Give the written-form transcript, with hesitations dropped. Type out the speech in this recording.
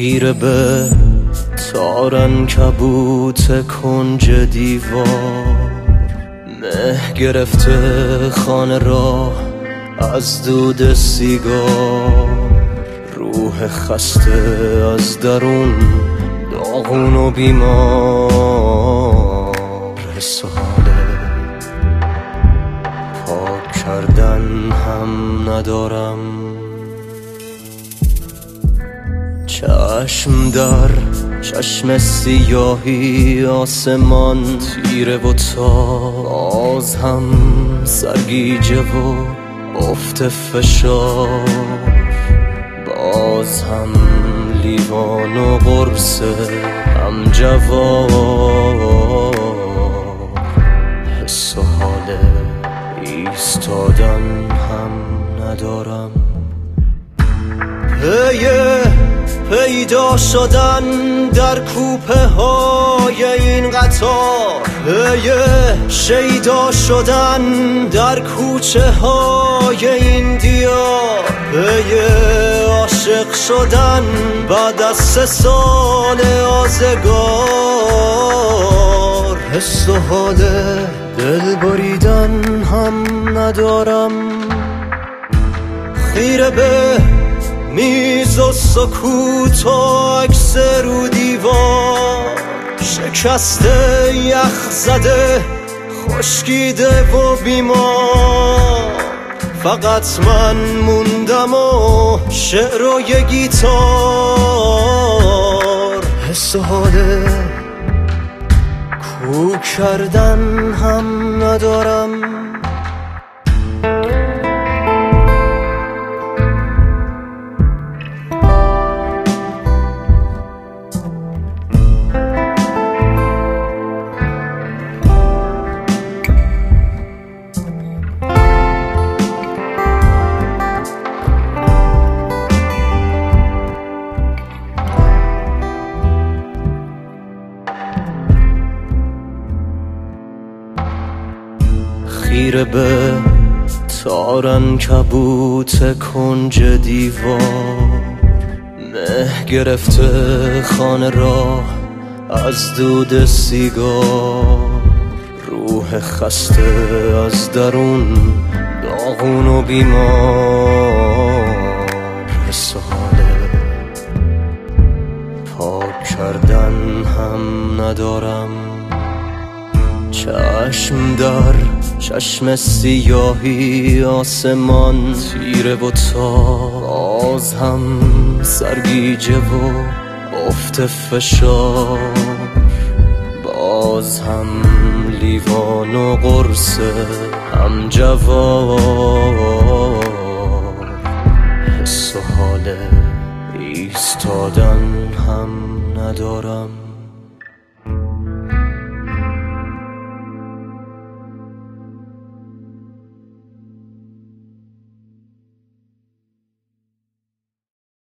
خیره به تارن کبوت کنج دیوار، مه گرفته خانه را از دود سیگار، روح خسته از درون داغون و بیمار، حس و حال پاک کردن هم ندارم. چشم در چشم سیاهی، آسمان تیره و باز هم سرگیجه و افت فشار، باز هم لیوان و قرص هم جواب، حس و حال ایستادن هم ندارم. پیدا شدن در کوپه های این قطار، شیدا شدن در کوچه های این دیار، عاشق شدن بعد از 3 سال آزگار، حس و حال دل بریدن هم ندارم. خیره به میز و سکوت و عکس رو دیوار، شکسته یخ زده خشکیده و بیمار، فقط من موندم و شعر و یه گیتار، حس و حال کوک کردن هم ندارم. خیره به تارن کبوت کنج دیوار، مه گرفته خانه را از دود سیگار، روح خسته از درون داغون و بیمار، حس و حال پاک کردن هم ندارم. چشم در چشم سیاهی، آسمان تیره و باز هم سرگیجه و افت فشار، باز هم لیوان و قرص هم جواب.